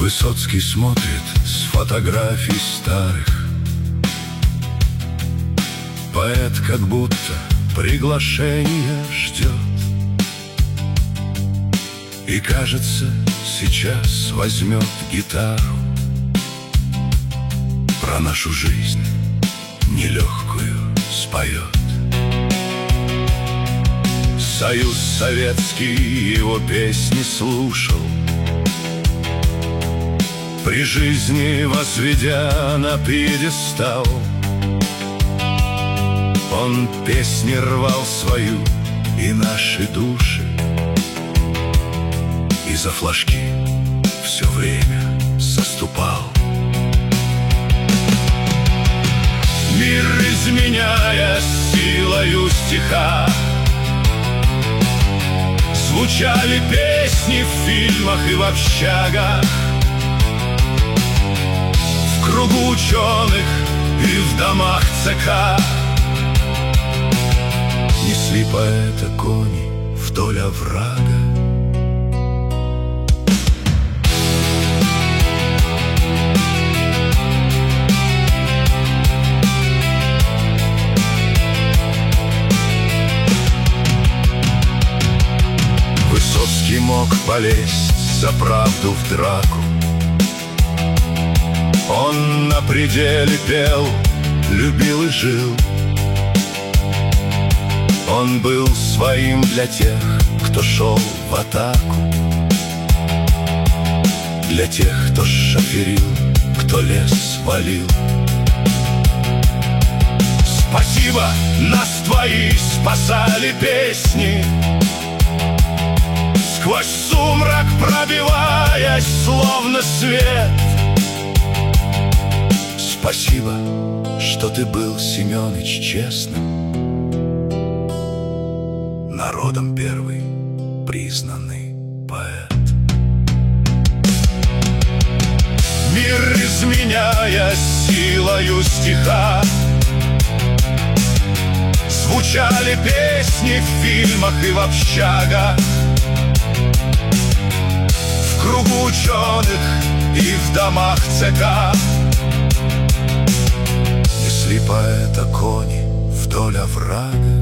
Высоцкий смотрит с фотографий старых. Поэт как будто приглашение ждет. И кажется, сейчас возьмет гитару, про нашу жизнь нелегкую споет. Союз Советский его песни слушал, при жизни возведя на пьедестал. Он песни рвал свою и наши души, и за флажки все время заступал. Мир изменяя силою стиха, звучали песни в фильмах и в общагах, в кругу ученых и в домах ЦК. Несли поэта кони вдоль оврага. Высоцкий мог полезть за правду в драку. Он на пределе пел, любил и жил. Он был своим для тех, кто шел в атаку, для тех, кто шоферил, кто лес валил. Спасибо, нас твои спасали песни, сквозь сумрак пробиваясь, словно свет. Спасибо, что ты был, Семёныч, честным, народом первый признанный поэт. Мир изменяя силою стиха, звучали песни в фильмах и в общагах, в кругу ученых и в домах ЦК. Несли поэта кони вдоль оврага.